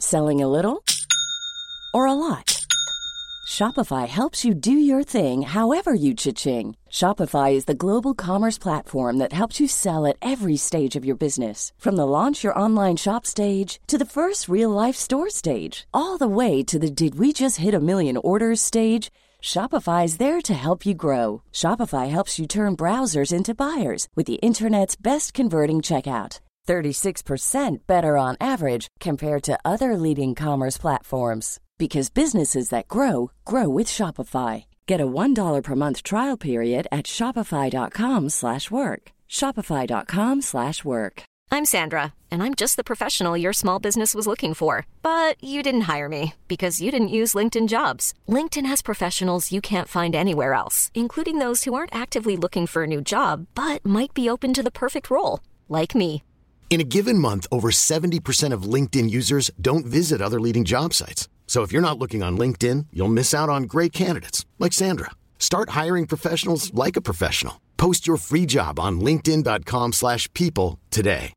Selling a little or a lot? Shopify helps you do your thing however you cha-ching. Shopify is the global commerce platform that helps you sell at every stage of your business. From the launch your online shop stage to the first real-life store stage, all the way to the did we just hit a million orders stage. Shopify is there to help you grow. Shopify helps you turn browsers into buyers with the internet's best converting checkout. 36% better on average compared to other leading commerce platforms. Because businesses that grow, grow with Shopify. Get a $1 per month trial period at shopify.com/work. Shopify.com/work. I'm Sandra, and I'm just the professional your small business was looking for. But you didn't hire me because you didn't use LinkedIn Jobs. LinkedIn has professionals you can't find anywhere else, including those who aren't actively looking for a new job, but might be open to the perfect role, like me. In a given month, over 70% of LinkedIn users don't visit other leading job sites. So if you're not looking on LinkedIn, you'll miss out on great candidates like Sandra. Start hiring professionals like a professional. Post your free job on linkedin.com/people today.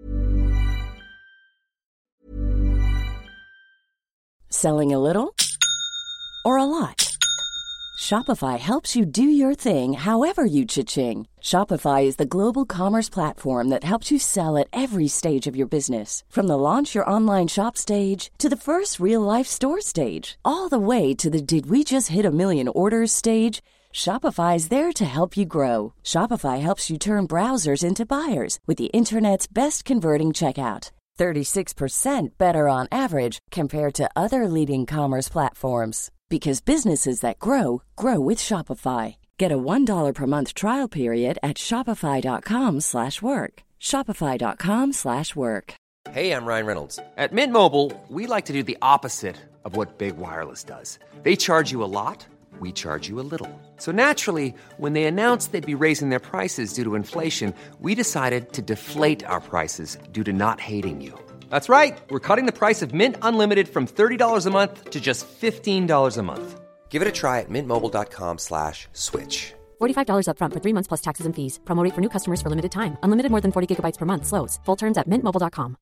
Selling a little or a lot? Shopify helps you do your thing however you cha-ching. Shopify is the global commerce platform that helps you sell at every stage of your business. From the launch your online shop stage to the first real-life store stage, all the way to the did we just hit a million orders stage. Shopify is there to help you grow. Shopify helps you turn browsers into buyers with the internet's best converting checkout. 36% better on average compared to other leading commerce platforms. Because businesses that grow, grow with Shopify. Get a $1 per month trial period at shopify.com/work. Shopify.com/work. Hey, I'm Ryan Reynolds. At Mint Mobile, we like to do the opposite of what Big Wireless does. They charge you a lot, we charge you a little. So naturally, when they announced they'd be raising their prices due to inflation, we decided to deflate our prices due to not hating you. That's right. We're cutting the price of Mint Unlimited from $30 a month to just $15 a month. Give it a try at mintmobile.com/switch. $45 up front for 3 months plus taxes and fees. Promo rate for new customers for limited time. Unlimited more than 40 gigabytes per month. Slows full terms at mintmobile.com.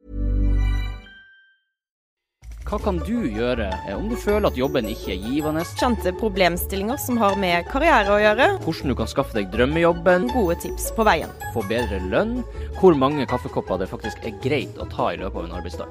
Hva kan du gjøre om du føler at jobben ikke er givende? Kjente problemstillinger som har med karriere å gjøre. Hvordan du kan skaffe deg drømmejobben? Gode tips på veien. Få bedre lønn? Hvor mange kaffekopper det faktisk er greit å ta i løpet av en arbeidsdag?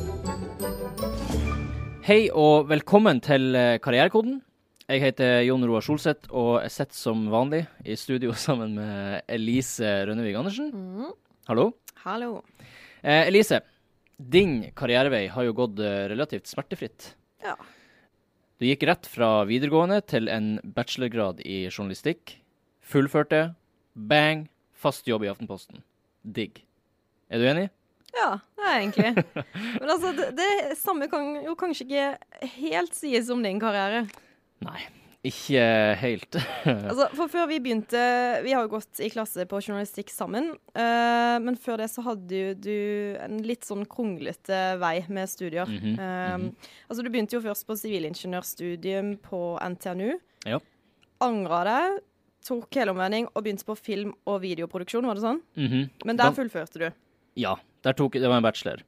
Hei og velkommen til Karrierekoden. Jeg heter Jon Roar Solseth, og jeg sitter som vanlig i studio sammen med Elise Rønnevig Andersen. Hallo. Hallo. Elise, din karrierevei har jo gått relativt smertefritt. Ja. Du gikk rett fra videregående til en bachelorgrad i journalistikk, fullførte, bang, fast jobb i Aftenposten. Digg. Er du enig? Ja, det er egentlig. Men altså, det samme kan jo kanskje ikke helt sies om din karriere. Nei, ikke helt. Altså, for før vi begynte, vi har jo gått i klasse på journalistikk sammen, men før det så hadde du en litt sånn kronglete vei med studier. Altså, du begynte jo først på sivilingeniørstudium på NTNU. Ja. Angret deg, tok helomvending og begynte på film- og videoproduksjon, var det sånn? Men der fullførte du? Ja, det var en bachelor.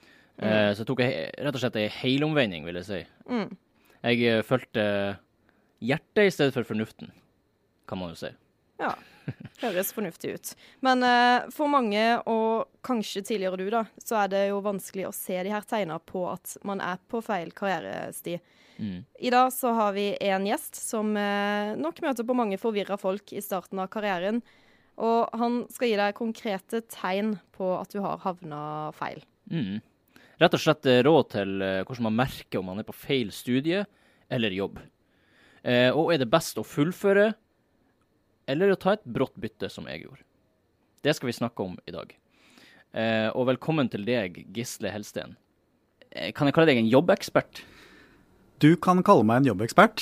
Så tok jeg rett og slett en helomvending, vil jeg si. Jeg følte hjertet i stedet for fornuften, kan man jo si. Ja, høres fornuftig ut. Men for mange, og kanskje tidligere du da, så er det jo vanskelig å se de her tegner på at man er på feil karrieresti. I dag så har vi en gjest som nok møter på mange forvirret folk i starten av karrieren, og han skal gi deg konkrete tegn på at du har havnet feil. Rett og slett råd til hvordan man merker om man er på feil studie eller jobb. Og er det best å fullføre eller å ta et brått bytte som jeg gjorde? Det skal vi snakke om i dag. Og velkommen til deg, Gisle Helsten. Kan jeg kalle deg en jobbekspert? Du kan kalle meg en jobbekspert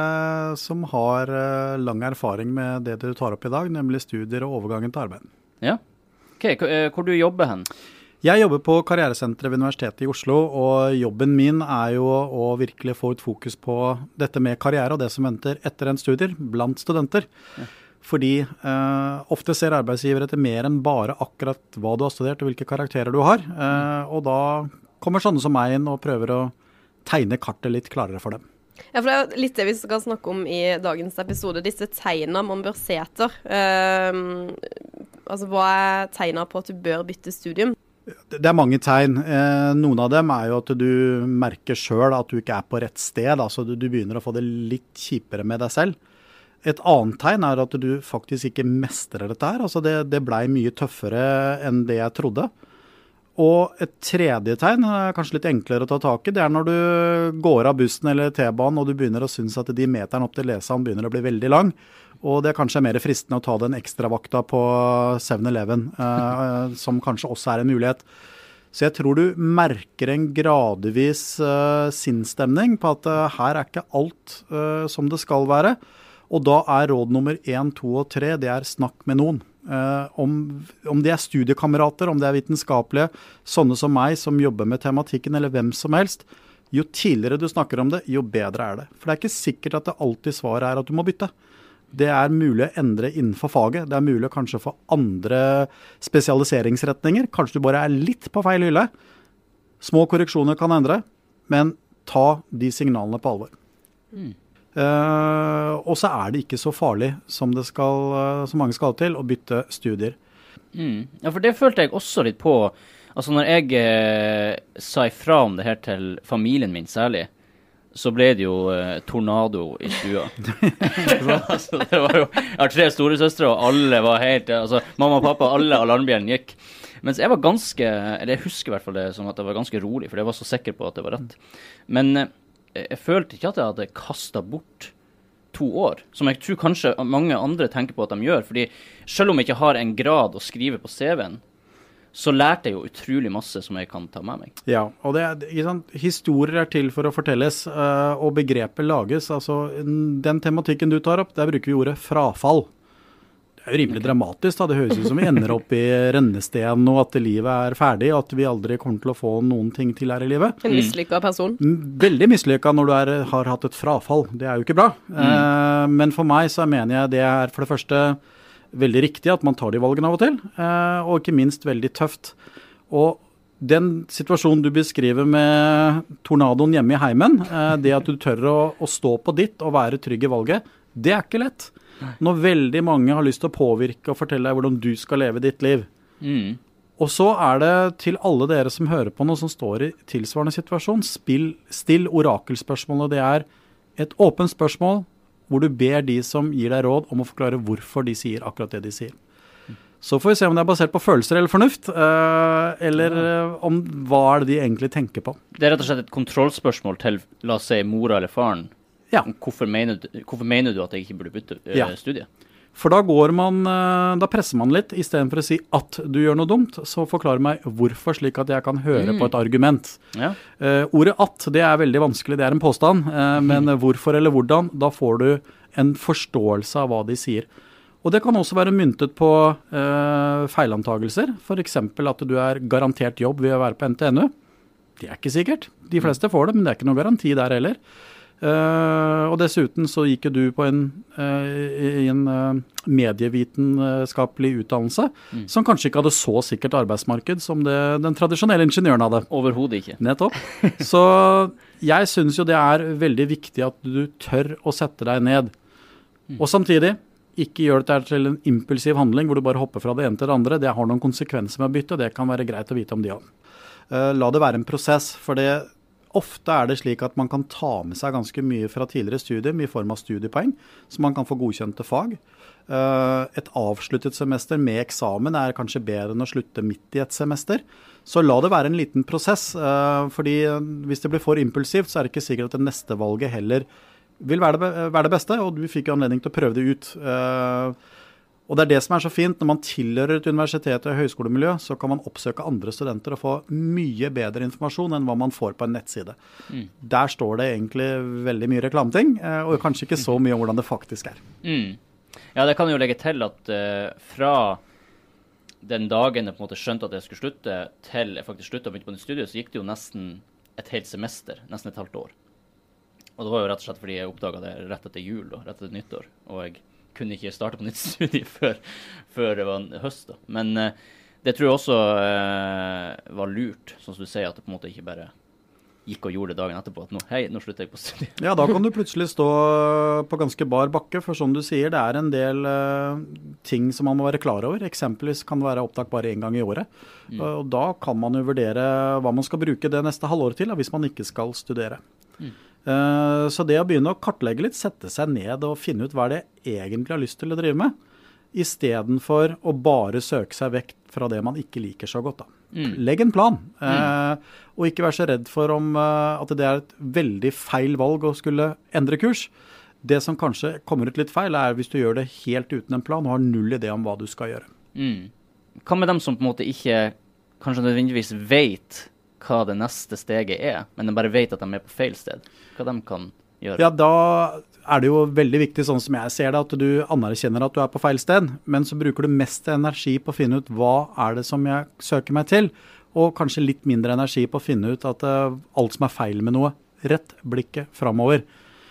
som har lang erfaring med det du tar opp i dag, nemlig studier og overgangen til arbeid. Ja. Ok, hvor du jobber hen? Jeg jobber på Karrieresenteret ved Universitetet i Oslo, og jobben min er jo å virkelig få ut fokus på dette med karriere og det som venter etter en studier blant studenter. Ja. Fordi ofte ser arbeidsgiver etter mer enn bare akkurat hva du har studert og hvilke karakterer du har, og da kommer sånne som meg inn og prøver å tegne kartet litt klarere for dem. Ja, for det er litt det vi skal snakke om i dagens episode, disse tegnene man bør se etter. Altså, hva er tegnene på at du bør bytte studium? Det er mange tegn. Noen av dem er jo at du merker selv at du ikke er på rett sted, altså du begynner å få det litt kjipere med deg selv. Et annet tegn er at du faktisk ikke mestrer dette her, altså det ble mye tøffere enn det jeg trodde. Og et tredje tegn, kanskje litt enklere å ta tak i, det er når du går av bussen eller T-banen og du begynner å synes at de meterne opp til leseren begynner å bli veldig lang, og det er kanskje mer fristende å ta den ekstra vakta på 7-Eleven, som kanskje også er en mulighet. Så jeg tror du merker en gradvis sinnsstemning på at her er ikke alt som det skal være, og da er råd nummer 1, 2 og 3, det er snakk med noen. Om det er studiekamerater, om det er vitenskapelige, sånne som meg som jobber med tematikken eller hvem som helst, jo tidligere du snakker om det, jo bedre er det. For det er ikke sikkert at det alltid svaret er at du må bytte. Det er mulig å endre innenfor faget. Det er mulig å kanskje få andre spesialiseringsretninger. Kanskje du bare er litt på feil hylle. Små korreksjoner kan endre, men ta de signalene på alvor. Og så er det ikke så farlig som mange skal til å bytte studier. Ja, for det følte jeg også litt på. Altså når jeg sa ifra om det her til familien min særlig, så ble det jo tornado i stua. Altså, det var jo, jeg har 3 storesøstre, og alle var helt, altså mamma og pappa, alle alarmbjellene gikk. Mens jeg var jeg husker i hvert fall det som at jeg var ganske rolig, for jeg var så sikker på at det var rett. Men jeg følte ikke at jeg hadde kastet bort 2 år, som jeg tror kanskje mange andre tenker på at de gjør, fordi selv om jeg ikke har en grad å skrive på CV-en, så lærte jeg jo utrolig masse som jeg kan ta med meg. Ja, og historier er til for å fortelles, og begrepet lages. Altså, den tematikken du tar opp, der bruker vi ordet frafall. Det er jo rimelig dramatisk da, det høres ut som vi ender opp i rennesteinen og at livet er ferdig, og at vi aldri kommer til å få noen ting til her i livet. En mislykket person. Veldig mislykket når du har hatt et frafall. Det er jo ikke bra. Men for meg så mener jeg det er for det første veldig riktig at man tar de valgene av og til, og ikke minst veldig tøft. Og den situasjonen du beskriver med tornadoen hjemme i heimen, det at du tør å stå på ditt og være trygg i valget, det er ikke lett. Når veldig mange har lyst til å påvirke og fortelle deg hvordan du skal leve ditt liv. Og så er det til alle dere som hører på noe som står i tilsvarende situasjon, still orakelspørsmål, og det er et åpent spørsmål hvor du ber de som gir deg råd om å forklare hvorfor de sier akkurat det de sier. Så får vi se om det er basert på følelser eller fornuft, eller om hva er det de egentlig tenker på. Det er rett og slett et kontrollspørsmål til, la oss si, mora eller faren. Ja. Hvorfor mener du at jeg ikke burde bytte studie? For da presser man litt, i stedet for å si at du gjør noe dumt, så forklarer meg hvorfor, slik at jeg kan høre på et argument. Ja. Ordet at, det er veldig vanskelig, det er en påstand, men hvorfor eller hvordan, da får du en forståelse av hva de sier. Og det kan også være myntet på feilantagelser, for eksempel at du er garantert jobb ved å være på NTNU. Det er ikke sikkert. De fleste får det, men det er ikke noe garanti der heller. Og dessuten så gikk du på en medievitenskapelig utdannelse som kanskje ikke hadde så sikkert arbeidsmarked som den tradisjonelle ingeniøren hadde. Overhodet ikke. Nettopp. Så jeg synes jo det er veldig viktig at du tør å sette deg ned. Og samtidig, ikke gjør det til en impulsiv handling hvor du bare hopper fra det ene til det andre. Det har noen konsekvenser med å bytte, og det kan være greit å vite om de har. La det være en prosess, for ofte er det slik at man kan ta med seg ganske mye fra tidligere studium i form av studiepoeng, så man kan få godkjente fag. Et avsluttet semester med eksamen er kanskje bedre enn å slutte midt i et semester. Så la det være en liten prosess, fordi hvis det blir for impulsivt, så er det ikke sikkert at det neste valget heller vil være det beste, og du fikk jo anledning til å prøve det ut. Og det er det som er så fint, når man tilhører et universitet og høyskolemiljø, så kan man oppsøke andre studenter og få mye bedre informasjon enn hva man får på en nettside. Der står det egentlig veldig mye reklameting, og kanskje ikke så mye om hvordan det faktisk er. Ja, det kan jo legge til at fra den dagen jeg på en måte skjønte at jeg skulle slutte, til jeg faktisk sluttet å begynne på nytt studie, så gikk det jo nesten et helt semester, nesten et halvt år. Og det var jo rett og slett fordi jeg oppdaget det rett etter jul, rett etter nyttår, og jeg kunne ikke starte på nytt studie før det var en høst da. Men Det tror jeg også var lurt, sånn som du sier, at det på en måte ikke bare gikk og gjorde det dagen etterpå, at nå slutter jeg på studiet. Ja, da kan du plutselig stå på ganske bar bakke, for som du sier, det en del ting som man må være klar over. Eksempelvis kan det være opptak bare en gang i året. Og da kan man jo vurdere hva man skal bruke det neste halvår til, hvis man ikke skal studere. Så det å begynne å kartlegge litt, sette seg ned og finne ut hva det egentlig har lyst til å drive med, i stedet for å bare søke seg vekk fra det man ikke liker så godt da. Legg en plan, og ikke vær så redd for at det et veldig feil valg å skulle endre kurs. Det som kanskje kommer ut litt feil hvis du gjør det helt uten en plan og har null idé om hva du skal gjøre. Hva med dem som på en måte ikke kanskje nødvendigvis vet hva det neste steget men de bare vet at de på feil sted? Hva de kan gjøre? Ja, da det jo veldig viktig, sånn som jeg ser det, at du anerkjenner at du på feil sted, men så bruker du mest energi på å finne ut hva det som jeg søker meg til, og kanskje litt mindre energi på å finne ut at alt som feil med noe, rett blikket fremover.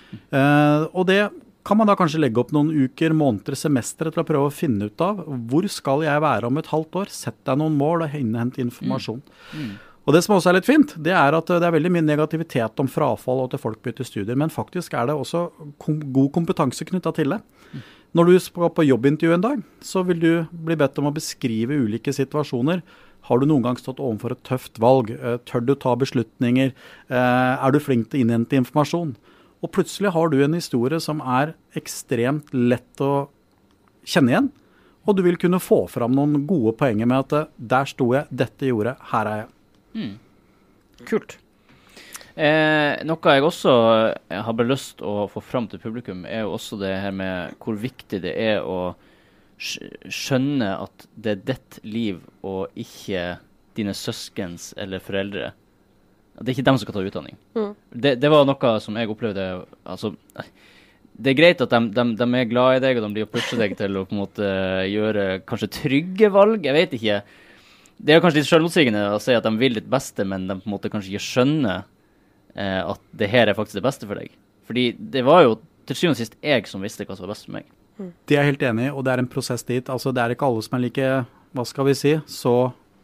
Og det kan man da kanskje legge opp noen uker, måneder, semester til å prøve å finne ut av. Hvor skal jeg være om et halvt år? Sett deg noen mål og innhent informasjon. Og det som også litt fint, det at det veldig mye negativitet om frafall og at folk bytter studier, men faktisk det også god kompetanse knyttet til det. Når du skal på jobbintervju en dag, så vil du bli bedt om å beskrive ulike situasjoner. Har du noen gang stått overfor et tøft valg? Tør du ta beslutninger? Du flink til å innhente informasjon? Og plutselig har du en historie som ekstremt lett å kjenne igjen, og du vil kunne få fram noen gode poenger med at der sto jeg, dette gjorde, her jeg. Kult. Noe jeg også har bare lyst å få fram til publikum jo også det her med hvor viktig det å skjønne at det ditt liv og ikke dine søskens eller foreldre. Det ikke dem som skal ta utdanning. Det var noe som jeg opplevde, altså, det greit at de glad i deg, og de blir å pushe deg til å på en måte gjøre kanskje trygge valg, jeg vet ikke. Det kanskje litt selvmotsigende å si at de vil ditt beste, men de på en måte kanskje ikke skjønner at det her faktisk det beste for deg. Fordi det var jo til syvende og sist jeg som visste hva som var best for meg. Det jeg helt enig i, og det en prosess dit. Altså det ikke alle som like, hva skal vi si, så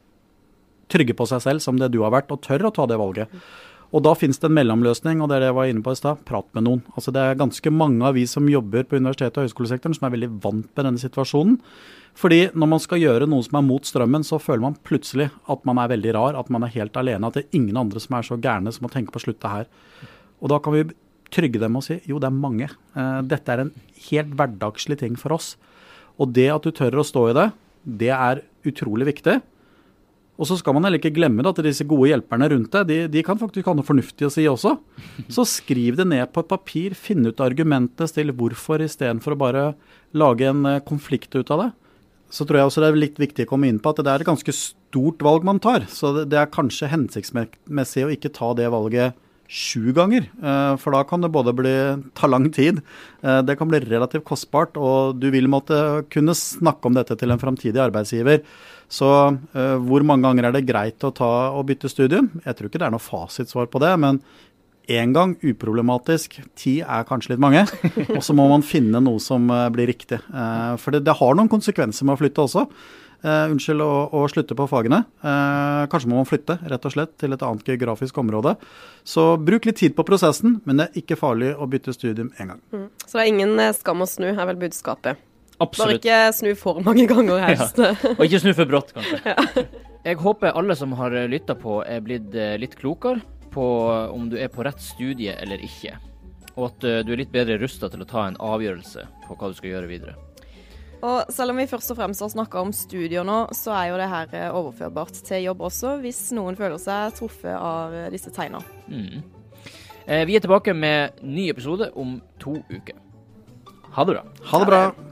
trygge på seg selv som det du har vært, og tør å ta det valget. Og da finnes det en mellomløsning, og det jeg var inne på i sted, prat med noen. Altså det ganske mange av vi som jobber på universitet- og høyskolesektoren som veldig vant med denne situasjonen. Fordi når man skal gjøre noe som mot strømmen, så føler man plutselig at man veldig rar, at man helt alene, at det ingen andre som så gærne som må tenke på å slutte her. Og da kan vi trygge dem og si, jo det mange. Dette en helt hverdagslig ting for oss. Og det at du tør å stå i det, det utrolig viktig. Og så skal man heller ikke glemme at disse gode hjelperne rundt deg, de kan faktisk ha noe fornuftig å si også. Så skriv det ned på et papir, finn ut argumentene, still hvorfor i stedet for å bare lage en konflikt ut av det. Så tror jeg også det litt viktig å komme inn på at det et ganske stort valg man tar. Så det kanskje hensiktsmessig å ikke ta det valget 7 ganger, for da kan det både ta lang tid, det kan bli relativt kostbart, og du vil måtte kunne snakke om dette til en fremtidig arbeidsgiver. Så hvor mange ganger det greit å bytte studium? Jeg tror ikke det noe fasitsvar på det, men en gang uproblematisk, 10 kanskje litt mange, og så må man finne noe som blir riktig. For det har noen konsekvenser med å flytte også. Unnskyld å slutte på fagene. Kanskje må man flytte, rett og slett, til et annet geografisk område. Så bruk litt tid på prosessen, men det ikke farlig å bytte studium en gang. Så det ingen skam å snu, vel budskapet. Absolutt. Bare ikke snu for mange ganger helst. Ja. Og ikke snu for brått, kanskje. Ja. Jeg håper alle som har lyttet på blitt litt klokere på om du på rett studie eller ikke, og at du litt bedre rustet til å ta en avgjørelse på hva du skal gjøre videre. Og selv om vi først og fremst har snakket om studier nå, så jo det her overførbart til jobb også, hvis noen føler seg truffet av disse tegnene. Vi tilbake med ny episode om 2 uker. Ha det bra. Ha det bra.